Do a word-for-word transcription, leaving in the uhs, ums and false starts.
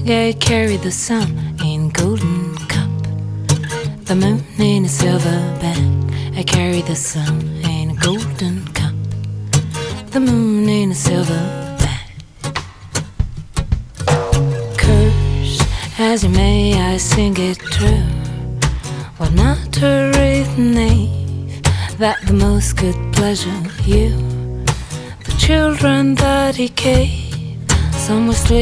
I carry the sun in golden cup, the moon in a silver bag. I carry the sun in a golden cup, the moon in a silver bag. Curse as you may, I sing it true. What matter if nave that the most could pleasure you? The children that he gave, some were slaves.